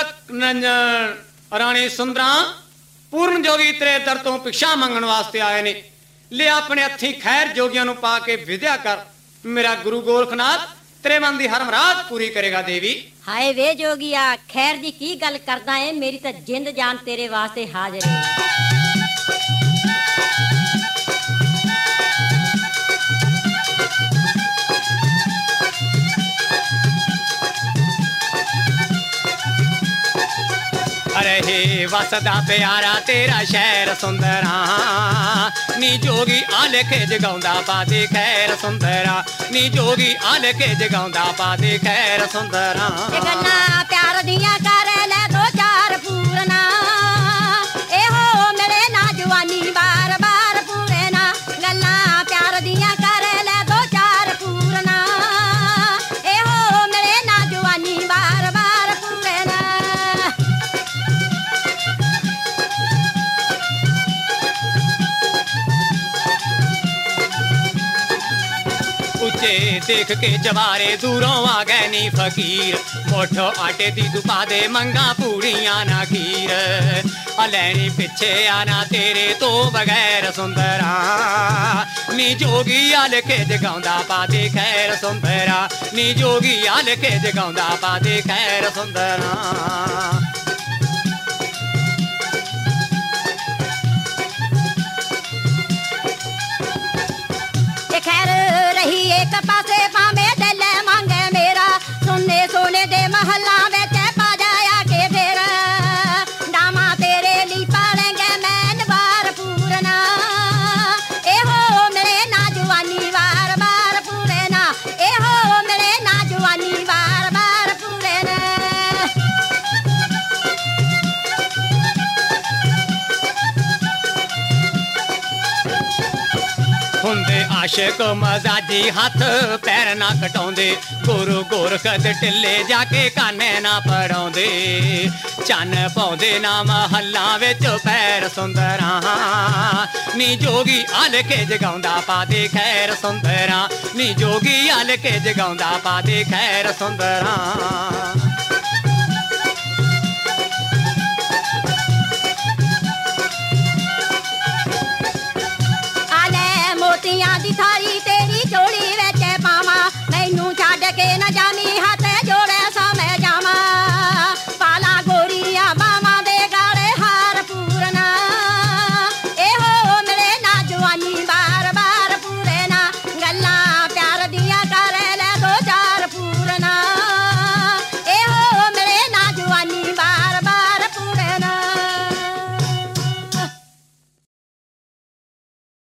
नंजन राणी सुंदरा पूर्ण जोगी तेरे दर तो भिक्षा मंगण वास्ते आए ने। ले अपने हथी खैर जोगियां नूं पा के विद्या कर। मेरा गुरु गोरखनाथ तेरे मन दी हर मुराद पूरी करेगा देवी। हाय वे जोगिया खैर दी की गल करदा है, मेरी तो जिंद जान तेरे वास्ते हाजिर है। अरे हे वसदा प्यारा तेरा शहर सुंदरा नी जोगी आले के जगाउंदा पादे खैर सुंदरा नी जोगी आले के जगाउंदा पादे खैर सुंदरा। गल्ला प्यार दिया कर ले दो चार पूरना ए हो मेरे ना जवानी बार बार पूरे ना। गल्ला प्यार दिया कर ले दो चार पूरना ए हो मेरे ना जवानी बार बार पूरे ना। उच्चे देख के जवारे दूरों आ गए नी फकीर। मोठो आटे दी दुपा दे मंगा पूड़ियां ना खीर। अलैनी पिछे आना तेरे तो बगैर सुंदरा नी जोगी आल के जगाउंदा पादे खैर सुंदरा नी जोगी आल के जगाउंदा पादे खैर सुंदरा। खैर रही एक पासे पावे दिल मांगे मेरा सोने सोने दे महला बेच पा जाया के फिर डामा तेरे ली पालेंगे मैन बार पूरना ए हो मेरे ना जवानी बार बार पूरे ना ए हो मेरे ना जवानी बार बार पूरे ना। हुंदे आशिक मजाजी हाथ पैर ना कटाउंदे गुरु गोरख दे टिल्ले जाके काने ना पड़ाउंदे। चन पाउंदे ना महल्ला विच पैर सुंदरा नी जोगी आल के जगाउंदा पादे खैर सुंदरा नी जोगी आल के जगाउंदा पादे खैर सुंदरा।